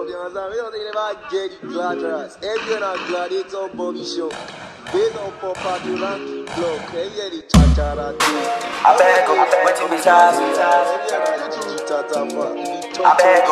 block, you understand? We don't think they might get it gladras. Every on gladiator Bobby show. Based on property ranking block, every the chachara thing. I beg you, what you be charged? I beg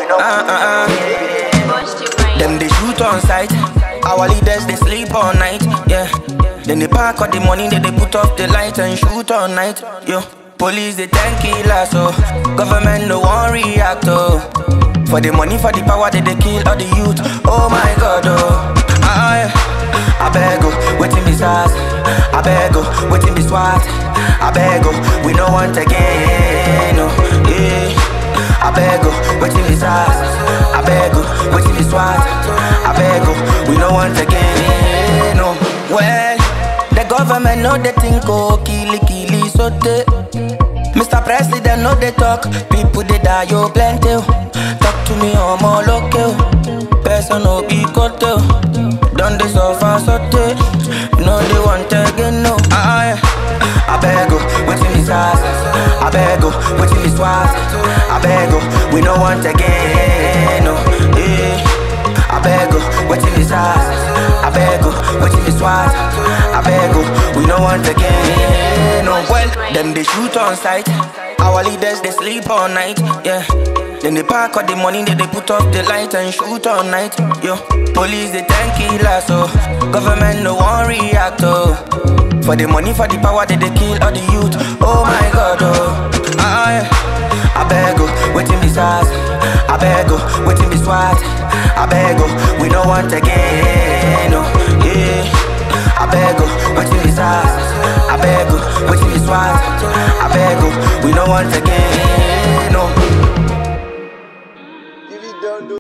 you, them they shoot on sight. Our leaders they sleep all night, yeah. Then they pack all the money, then they put off the light and shoot all night, yo. Police they 10 killers, so government no one react, oh. For the money, for the power, they kill all the youth. Oh my God, oh. I beg you, waiting be SARS. I beg you, waiting be SWAT. I beg you, we no want again, no, yeah. I beg you, waiting be SARS. I beg you, waiting be SWAT. I beg you, we no want again, no. Well, the government know they think, oh, kill, so they Mr. President know they talk, people they die, yo, plenty. Talk to me, I'm all okay. Person no be cut, done this suffer, so they no they want again, no. I beg you, waiting is SARS. I beg you, waiting is SWAT. I beg you, we no want again, no. Yeah. I beg you, waiting is SARS. I beg you, waiting is SWAT. I beg you, we no want again, no. Well, them they shoot on sight. Our leaders they sleep all night, yeah. Then they pack all the money, then they put off the light and shoot all night, yo. Police they 10 killers, so government no one react, oh. For the money, for the power, they kill all the youth. Oh my God, oh. I beg you, waiting be SARS. I beg you, waiting be SWAT. I beg you, we no want again, no, yeah. I beg you, waiting be SARS. I beg you, waiting be SWAT. I beg you, we no want again, no.